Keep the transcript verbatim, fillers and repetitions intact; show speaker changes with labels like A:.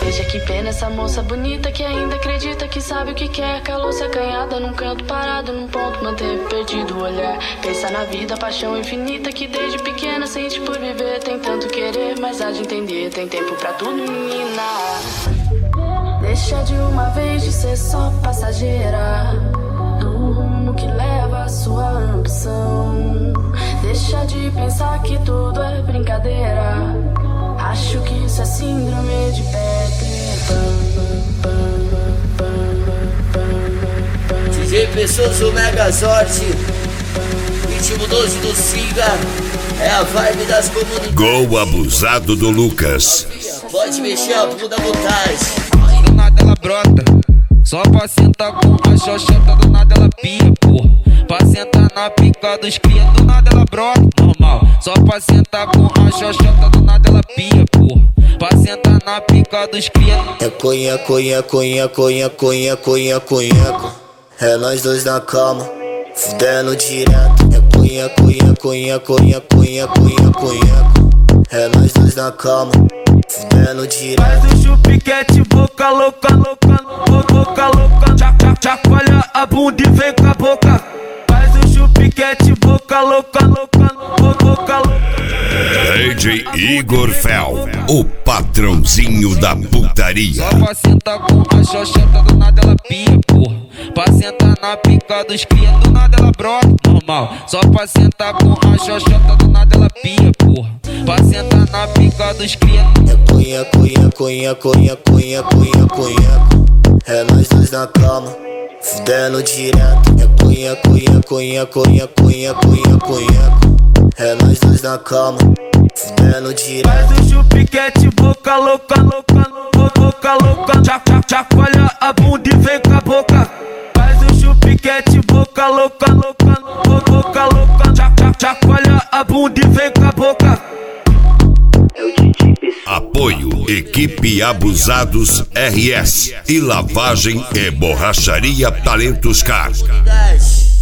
A: Veja que pena essa moça bonita que ainda acredita que sabe o que quer. Calou-se acanhada num canto parado, num ponto manteve perdido o olhar. Pensa na vida, paixão infinita que desde pequena sente por viver. Tem tanto querer, mas há de entender, tem tempo pra tudo, menina. Deixa de uma vez de ser só passageira do rumo que leva a sua ambição. Deixa de pensar que tudo é brincadeira. Acho que isso é síndrome de Peter Pan.
B: D J Pessoas, o Megazord, ritmo doze do Siga, é a vibe das comunidades.
C: Gol abusado do Lucas.
B: Pode mexer a bunda à vontade.
D: Do nada ela brota, só pra sentar com a xoxota, do nada ela pia, porra. Pra sentar na pica dos cria, do nada ela brota, normal. Só pra sentar com a xoxota, do nada ela pia, porra. Pra sentar na pica dos cria.
B: É conha, conha, conha, conha, conha, conha, conha. É nós dois na cama, fudendo direto. É conha, conha, conha, conha, conha, conha, conha. É nós dois na cama, fudendo direto.
D: Faz o chupiquete, boca louca, louca, boca, boca louca. Chacoalha a bunda e vem com a boca. Faz o chupiquete, boca louca, louca, boca, boca louca.
C: D J Igor Fel, o patrãozinho da putaria.
D: Só pra sentar com a xoxota, do nada ela pia, porra. Pra sentar na pica dos cria, do nada ela brota, normal. Só pra sentar com a xoxota, do nada ela pia, porra. Pra sentar na pica dos cria.
B: É conha, conha, conha, conha, conha, conha, conha. É nós dois na cama, fudendo direto. É conha, conha, conha, conha, conha, conha, conha. É nós dois na cama, fudendo direto.
D: Faz o chupiquete, boca louca, louca, boca, boca louca. Chacoalha a bunda e vem com a boca. Faz o chupiquete, boca louca, louca, boca, boca louca. Chacoalha a bunda e vem com a boca.
C: Apoio Equipe Abusados R S e Lavagem e Borracharia Talentos Car.